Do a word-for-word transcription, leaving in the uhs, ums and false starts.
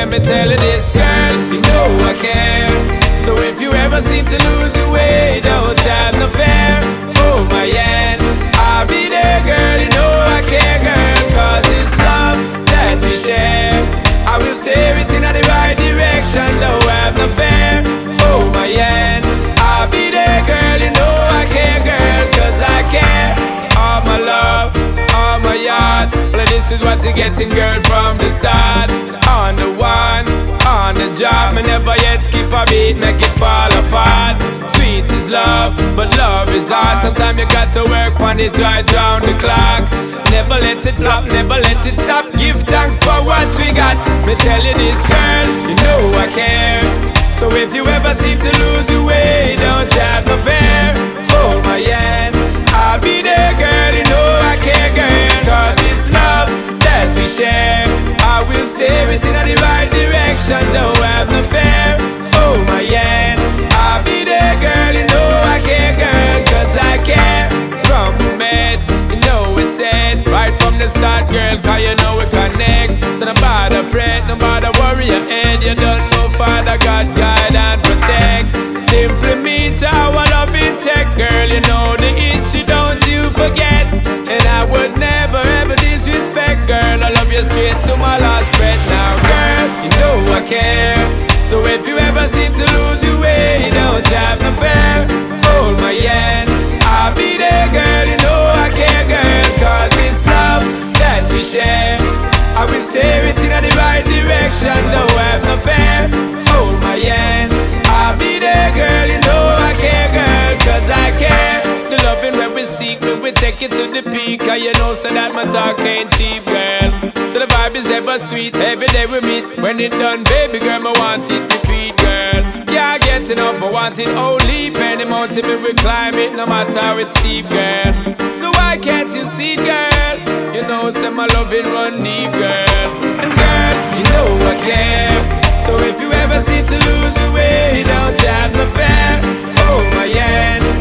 let me tell you this, girl, you know I care. So if you ever seem to lose your way, don't have no fear. Hold my hand, I'll be there, girl, you know I care, girl. Cause it's love that we share. I will steer it in the right direction, don't have no fear. Hold my hand, I'll be there, girl, you know I care, girl. Cause I care, all my love, all my yard. Well, this is what you're getting, girl, from the start. On the one, on the job, me never yet skip a beat, make it fall apart. Sweet is love, but love is hard. Sometimes you got to work on it right round the clock. Never let it flop, never let it stop. Give thanks for what we got. Me tell you this, girl, you know I care. So if you ever seem to lose your way, don't have no fear. Hold my hand, I'll be there, girl, you know I care, girl. Cause it's love that we share. I will steer it in the right direction, don't have no fear. Hold my hand, I'll be there, girl, you know I care, girl. Cause I care. From the met, you know it's it. Right from the start, girl, cause you know we connect. So no bother fret, no bother worry your head. You don't know Father God, guide and protect. Simply means our love in check, girl, you know the issue, don't you forget. And I would never ever disrespect, girl, I love you straight to my last breath. Now, girl, you know I care. So if you ever seem to lose your way, don't have no fear. Hold my hand, I'll be there, girl, you know I care, girl. Cause it's love that we share. I will steer it in the right direction, don't have no fear. Hold my hand, I'll be there, girl, you know I care, girl. Cause I care. The loving where we seek, when we take it to the peak. Cause you know so that my talk ain't cheap, girl. So the vibe is ever sweet, every day we meet. When it done, baby girl, I want it repeat, girl. Yeah, getting up, I want it only. Any mountain me we climb it, no matter how it's steep, girl. So why can't you see it, girl? You know, say my loving run deep, girl. And girl, you know I care. So if you ever seem to lose your way, don't have no fear. Hold my hand,